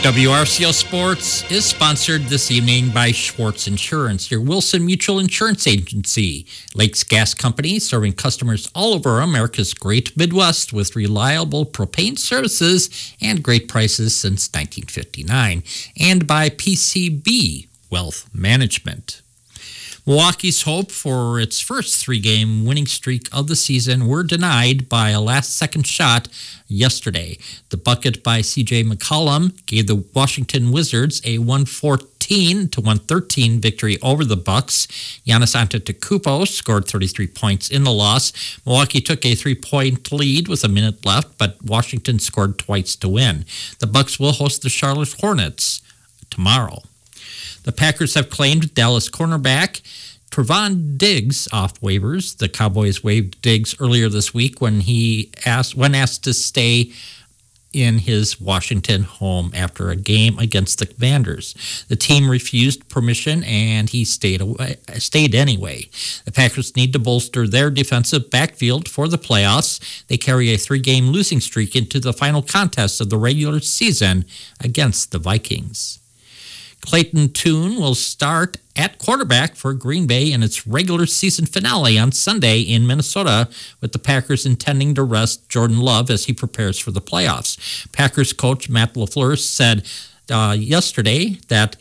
WRCO Sports is sponsored this evening by Schwartz Insurance, your Wilson Mutual Insurance Agency, Lakes Gas Company, serving customers all over America's great Midwest with reliable propane services and great prices since 1959, and by PCB Wealth Management. Milwaukee's hope for its first three-game winning streak of the season were denied by a last-second shot yesterday. The bucket by C.J. McCollum gave the Washington Wizards a 114-113 victory over the Bucks. Giannis Antetokounmpo scored 33 points in the loss. Milwaukee took a 3-point lead with a minute left, but Washington scored twice to win. The Bucks will host the Charlotte Hornets tomorrow. The Packers have claimed Dallas cornerback Trevon Diggs off waivers. The Cowboys waived Diggs earlier this week when asked to stay in his Washington home after a game against the Commanders. The team refused permission and he stayed anyway. The Packers need to bolster their defensive backfield for the playoffs. They carry a 3-game losing streak into the final contest of the regular season against the Vikings. Clayton Tune will start at quarterback for Green Bay in its regular season finale on Sunday in Minnesota, with the Packers intending to rest Jordan Love as he prepares for the playoffs. Packers coach Matt LaFleur said today, that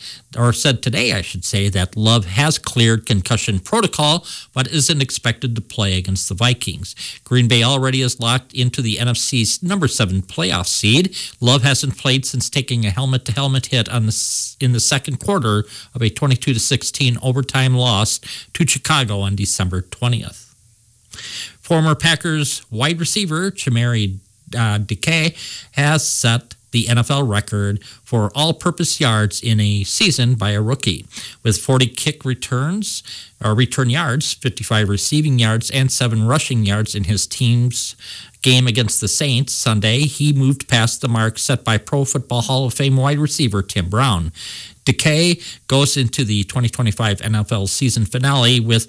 Love has cleared concussion protocol, but isn't expected to play against the Vikings. Green Bay already is locked into the NFC's number 7 playoff seed. Love hasn't played since taking a helmet-to-helmet hit in the second quarter of a 22-16 overtime loss to Chicago on December 20th. Former Packers wide receiver Chimere Dickey has set the NFL record for all-purpose yards in a season by a rookie. With 40 return yards, 55 receiving yards, and 7 rushing yards in his team's game against the Saints Sunday, he moved past the mark set by Pro Football Hall of Fame wide receiver Tim Brown. Dickey goes into the 2025 NFL season finale with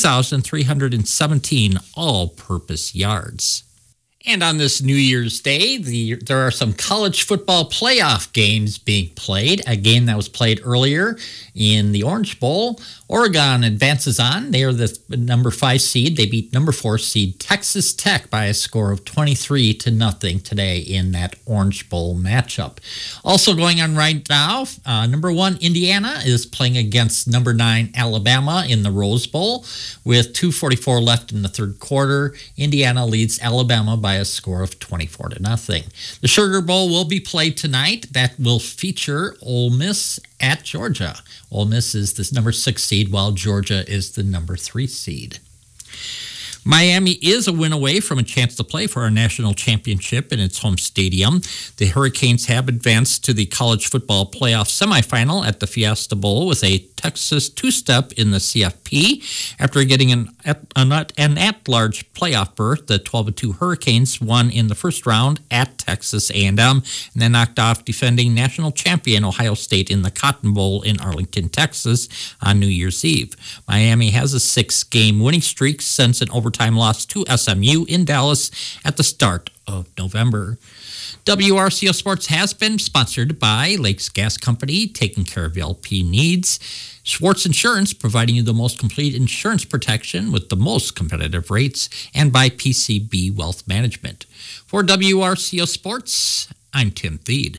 2,317 all-purpose yards. And on this New Year's Day, there are some college football playoff games being played. A game that was played earlier in the Orange Bowl. Oregon advances on. They are the number 5 seed. They beat number 4 seed Texas Tech by a score of 23-0 today in that Orange Bowl matchup. Also going on right now, number 1 Indiana is playing against number 9 Alabama in the Rose Bowl. With 2:44 left in the third quarter, Indiana leads Alabama by a score of 24-0. The Sugar Bowl will be played tonight. That will feature Ole Miss at Georgia. Ole Miss is the number 6 seed, while Georgia is the number 3 seed. Miami is a win away from a chance to play for our national championship in its home stadium. The Hurricanes have advanced to the college football playoff semifinal at the Fiesta Bowl with a Texas two-step in the CFP. After getting an at-large playoff berth, the 12-2 Hurricanes won in the first round at Texas A&M and then knocked off defending national champion Ohio State in the Cotton Bowl in Arlington, Texas on New Year's Eve. Miami has a 6-game winning streak since an overtime loss to SMU in Dallas at the start of November. WRCO Sports has been sponsored by Lakes Gas Company, taking care of your LP needs. Schwartz Insurance, providing you the most complete insurance protection with the most competitive rates. And by PCB Wealth Management. For WRCO Sports, I'm Tim Thede.